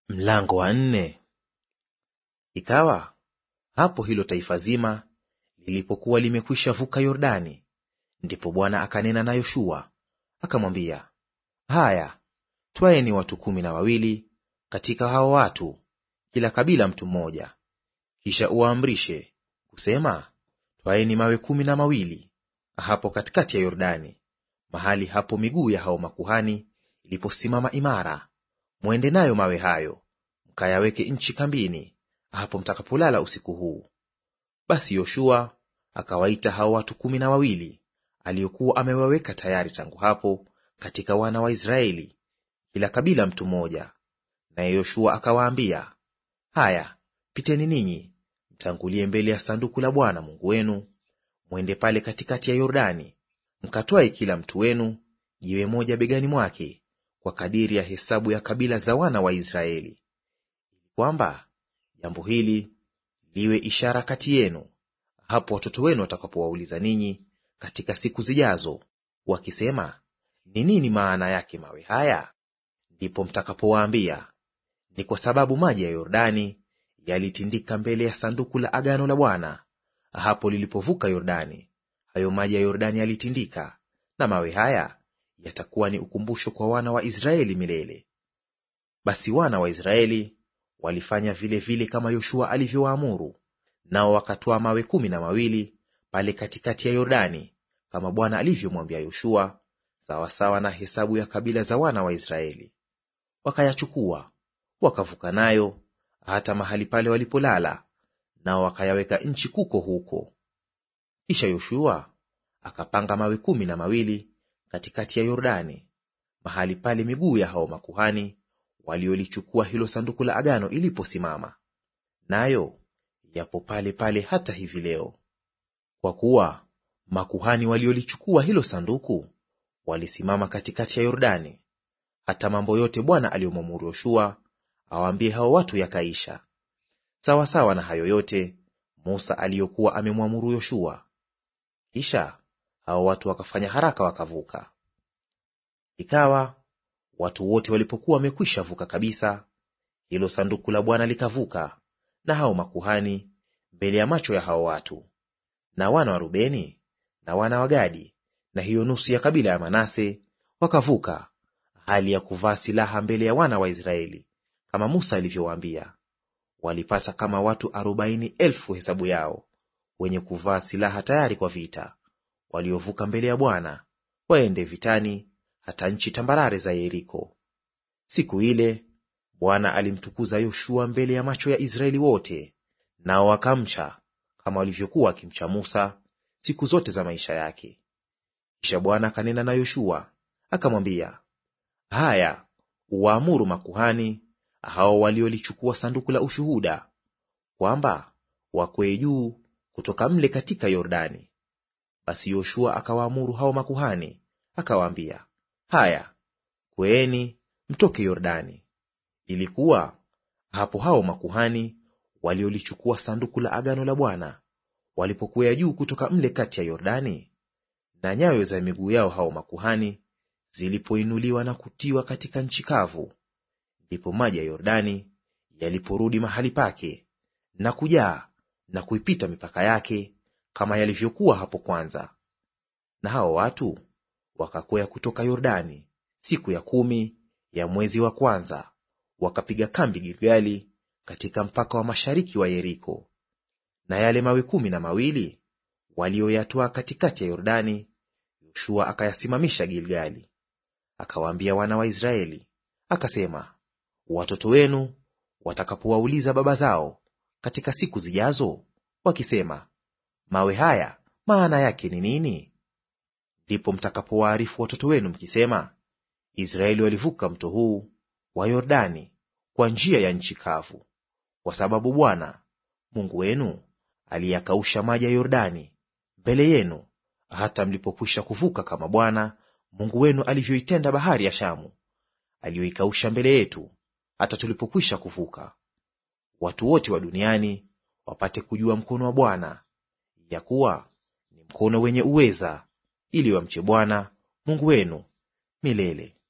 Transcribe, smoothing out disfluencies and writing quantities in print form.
Mlango wa 4. Ikawa hapo hilo taifa zima lilipokuwa limekwisha vuka Yordani, ndipo Bwana akanena na Yoshua akamwambia, haya, twaeni watu 12 katika hao watu, kila kabila mtu mmoja. Kisha uwaamrishe kusema, twaeni mawe 12 hapo katikati ya Yordani, mahali hapo miguu ya hao makuhani iliposimama imara. Mwende nayo mawe hayo, mkayaweke nchi kambini, hapo mtakapolala usiku huu. Basi Yoshua akawaita hao watu 12 aliokuwa amewaweka tayari tangu hapo katika wana wa Israeli, kila kabila mtu mmoja. Naye Yoshua akawaambia, haya, piteni ninyi, mtangulie mbele ya sanduku la Bwana Mungu wenu, mwende pale katikati ya Yordani, mkatwae kila mtu wenu jiwe moja begani mwake, kwa kadiri ya hesabu ya kabila za wana wa Israeli, ili kwamba jambo hili liwe ishara kati yenu, hapo watoto wenu watakapowauliza ninyi katika siku zijazo, wakisema, ni nini maana yake mawe haya? Ndipo mtakapowaambia, ni kwa sababu maji ya Yordani yalitindika mbele ya sanduku la agano la Bwana hapo lilipovuka Yordani. Hayo maji ya Yordani yalitindika, na mawe haya yatakuwa ni ukumbusho kwa wana wa Israeli milele. Basi wana wa Israeli walifanya vile vile kama Yoshua alivyowaamuru, nao wakatwaa mawe 12 pale katikati ya Yordani, kama Bwana alivyomwambia Yoshua, sawasawa na hesabu ya kabila za wana wa Israeli. Wakayachukua wakavuka nayo hata mahali pale walipolala, nao wakayaweka nchi kuko huko. Kisha Yoshua akapanga mawe 12 katikati ya Yordani, mahali pale miguu ya hao makuhani waliolichukua hilo sanduku la agano iliposimama, nayo yapo pale pale hata hivi leo. Kwa kuwa makuhani waliolichukua hilo sanduku walisimama katikati ya Yordani, hata mambo yote Bwana aliyomwamuru Yoshua awaambie hao watu yakaisha, sawasawa na hayo yote Musa aliyokuwa amemwamuru Yoshua. Kisha hao watu wakafanya haraka wakavuka. Ikawa watu wote walipokuwa wamekwisha vuka kabisa, hilo sanduku la Bwana likavuka na hao makuhani mbele ya macho ya hao watu. Na wana wa Rubeni na wana wa Gadi na hiyo nusu ya kabila ya Manase wakavuka, hali ya kuvaa silaha mbele ya wana wa Israeli, kama Musa alivyowaambia. Walipata kama watu 40,000 hesabu yao, wenye kuvaa silaha tayari kwa vita, waliovuka mbele ya Bwana waende vitani hata nchi tambarare za Yeriko. Siku ile Bwana alimtukuza Yoshua mbele ya macho ya Israeli wote, nao wakamcha kama walivyokuwa akimcha Musa siku zote za maisha yake. Kisha Bwana akanena na Yoshua akamwambia, haya, uwaamuru makuhani hao waliolichukua sanduku la ushuhuda, kwamba wakwee juu kutoka mle katika Yordani. Basi Yoshua akawaamuru hao makuhani akawaambia, haya, kweeni mtoke Yordani. Ilikuwa hapo hao makuhani waliolichukua sanduku la agano la Bwana walipokwea juu kutoka mle kati ya Yordani, na nyayo za miguu yao hao makuhani zilipoinuliwa na kutiwa katika nchi kavu, ndipo maji ya Yordani yaliporudi mahali pake na kujaa na kuipita mipaka yake, kama yalivyokuwa hapo kwanza. Na hao watu wakakwea kutoka Yordani siku ya 10 ya mwezi wa kwanza, wakapiga kambi Gilgali katika mpaka wa mashariki wa Yeriko. Na yale mawe 12 walioyatwaa katikati ya Yordani, Yoshua akayasimamisha Gilgali. Akawaambia wana wa Israeli akasema, watoto wenu watakapowauliza baba zao katika siku zijazo, wakisema, mawe haya maana yake ni nini? Ndipo mtakapowaarifu watoto wenu mkisema, Israeli walivuka mto huu wa Yordani kwa njia ya nchi kavu, kwa sababu Bwana Mungu wenu aliyakausha maji ya Yordani mbele yenu, hata mlipokwisha kuvuka, kama Bwana Mungu wenu alivyoitenda bahari ya Shamu, aliyoikausha mbele yetu hata tulipokwisha kuvuka. Watu wote wa duniani wapate kujua mkono wa Bwana, ya kuwa ni mkono wenye uweza, ili wamche Bwana Mungu wenu milele.